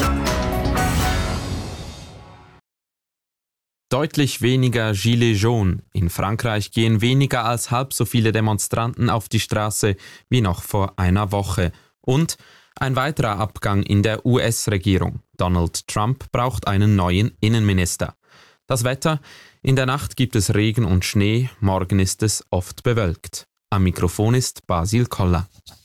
Deutlich weniger Gilets jaunes. In Frankreich gehen weniger als halb so viele Demonstranten auf die Straße wie noch vor einer Woche. Und ein weiterer Abgang in der US-Regierung. Donald Trump braucht einen neuen Innenminister. Das Wetter: In der Nacht gibt es Regen und Schnee, morgen ist es oft bewölkt. Am Mikrofon ist Basil Koller.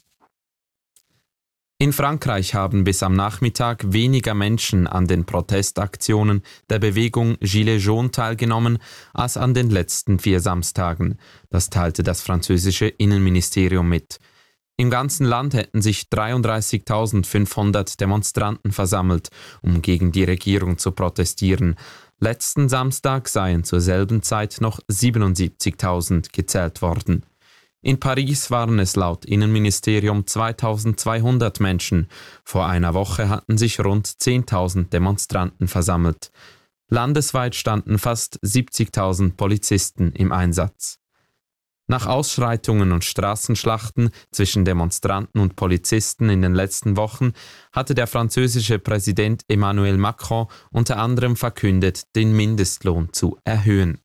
In Frankreich haben bis am Nachmittag weniger Menschen an den Protestaktionen der Bewegung Gilets jaunes teilgenommen als an den letzten 4 Samstagen. Das teilte das französische Innenministerium mit. Im ganzen Land hätten sich 33.500 Demonstranten versammelt, um gegen die Regierung zu protestieren. Letzten Samstag seien zur selben Zeit noch 77.000 gezählt worden. In Paris waren es laut Innenministerium 2.200 Menschen. Vor einer Woche hatten sich rund 10.000 Demonstranten versammelt. Landesweit standen fast 70.000 Polizisten im Einsatz. Nach Ausschreitungen und Straßenschlachten zwischen Demonstranten und Polizisten in den letzten Wochen hatte der französische Präsident Emmanuel Macron unter anderem verkündet, den Mindestlohn zu erhöhen.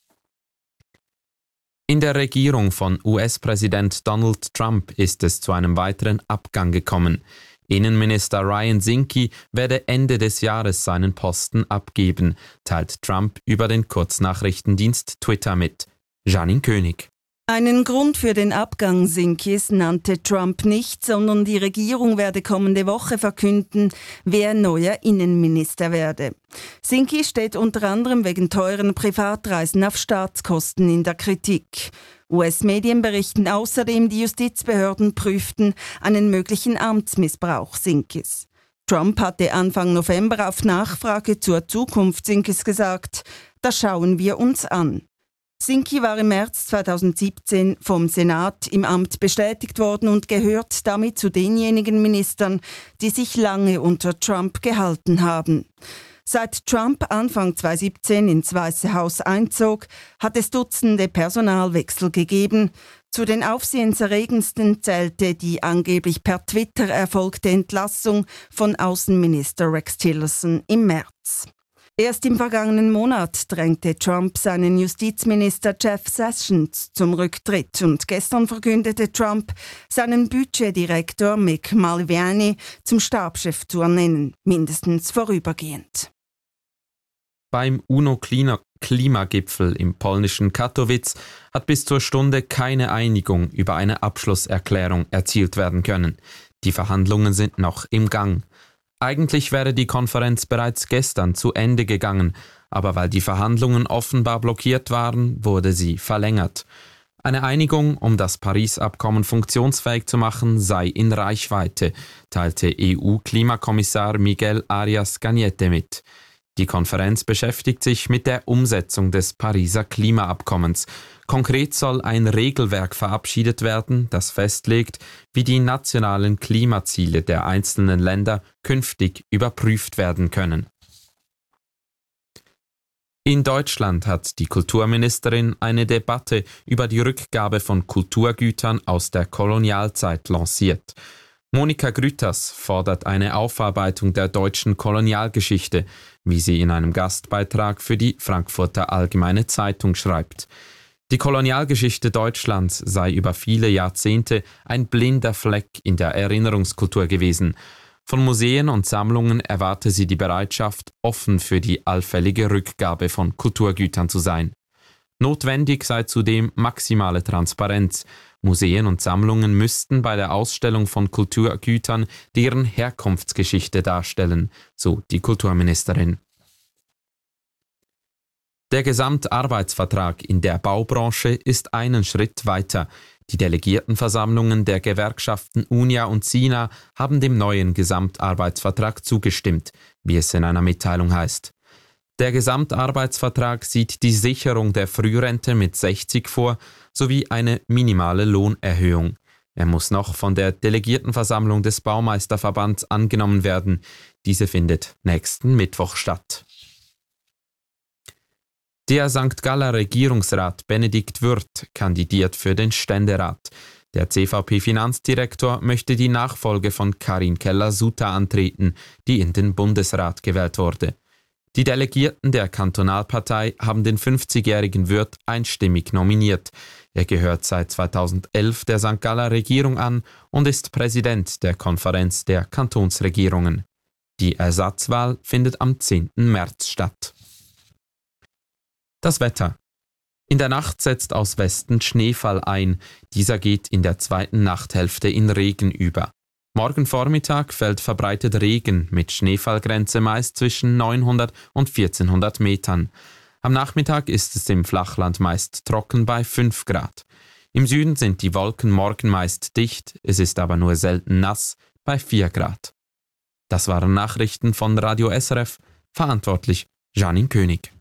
In der Regierung von US-Präsident Donald Trump ist es zu einem weiteren Abgang gekommen. Innenminister Ryan Zinke werde Ende des Jahres seinen Posten abgeben, teilt Trump über den Kurznachrichtendienst Twitter mit. Janine König. Einen Grund für den Abgang Zinkes nannte Trump nicht, sondern die Regierung werde kommende Woche verkünden, wer neuer Innenminister werde. Zinke steht unter anderem wegen teuren Privatreisen auf Staatskosten in der Kritik. US-Medien berichten außerdem, die Justizbehörden prüften einen möglichen Amtsmissbrauch Zinkes. Trump hatte Anfang November auf Nachfrage zur Zukunft Zinkes gesagt, das schauen wir uns an. Zinke war im März 2017 vom Senat im Amt bestätigt worden und gehört damit zu denjenigen Ministern, die sich lange unter Trump gehalten haben. Seit Trump Anfang 2017 ins Weiße Haus einzog, hat es Dutzende Personalwechsel gegeben. Zu den aufsehenserregendsten zählte die angeblich per Twitter erfolgte Entlassung von Außenminister Rex Tillerson im März. Erst im vergangenen Monat drängte Trump seinen Justizminister Jeff Sessions zum Rücktritt und gestern verkündete Trump, seinen Budgetdirektor Mick Mulvaney zum Stabschef zu ernennen, mindestens vorübergehend. Beim UNO-Klimagipfel im polnischen Katowice hat bis zur Stunde keine Einigung über eine Abschlusserklärung erzielt werden können. Die Verhandlungen sind noch im Gang. Eigentlich wäre die Konferenz bereits gestern zu Ende gegangen, aber weil die Verhandlungen offenbar blockiert waren, wurde sie verlängert. Eine Einigung, um das Paris-Abkommen funktionsfähig zu machen, sei in Reichweite, teilte EU-Klimakommissar Miguel Arias Cañete mit. Die Konferenz beschäftigt sich mit der Umsetzung des Pariser Klimaabkommens. Konkret soll ein Regelwerk verabschiedet werden, das festlegt, wie die nationalen Klimaziele der einzelnen Länder künftig überprüft werden können. In Deutschland hat die Kulturministerin eine Debatte über die Rückgabe von Kulturgütern aus der Kolonialzeit lanciert. Monika Grütters fordert eine Aufarbeitung der deutschen Kolonialgeschichte, wie sie in einem Gastbeitrag für die Frankfurter Allgemeine Zeitung schreibt. Die Kolonialgeschichte Deutschlands sei über viele Jahrzehnte ein blinder Fleck in der Erinnerungskultur gewesen. Von Museen und Sammlungen erwarte sie die Bereitschaft, offen für die allfällige Rückgabe von Kulturgütern zu sein. Notwendig sei zudem maximale Transparenz. Museen und Sammlungen müssten bei der Ausstellung von Kulturgütern deren Herkunftsgeschichte darstellen, so die Kulturministerin. Der Gesamtarbeitsvertrag in der Baubranche ist einen Schritt weiter. Die Delegiertenversammlungen der Gewerkschaften UNIA und SINA haben dem neuen Gesamtarbeitsvertrag zugestimmt, wie es in einer Mitteilung heißt. Der Gesamtarbeitsvertrag sieht die Sicherung der Frührente mit 60 vor, sowie eine minimale Lohnerhöhung. Er muss noch von der Delegiertenversammlung des Baumeisterverbands angenommen werden. Diese findet nächsten Mittwoch statt. Der St. Galler Regierungsrat Benedikt Würth kandidiert für den Ständerat. Der CVP-Finanzdirektor möchte die Nachfolge von Karin Keller-Sutter antreten, die in den Bundesrat gewählt wurde. Die Delegierten der Kantonalpartei haben den 50-jährigen Wirth einstimmig nominiert. Er gehört seit 2011 der St. Galler Regierung an und ist Präsident der Konferenz der Kantonsregierungen. Die Ersatzwahl findet am 10. März statt. Das Wetter. In der Nacht setzt aus Westen Schneefall ein. Dieser geht in der zweiten Nachthälfte in Regen über. Morgen Vormittag fällt verbreitet Regen mit Schneefallgrenze meist zwischen 900 und 1400 Metern. Am Nachmittag ist es im Flachland meist trocken bei 5 Grad. Im Süden sind die Wolken morgen meist dicht, es ist aber nur selten nass bei 4 Grad. Das waren Nachrichten von Radio SRF, verantwortlich Janine König.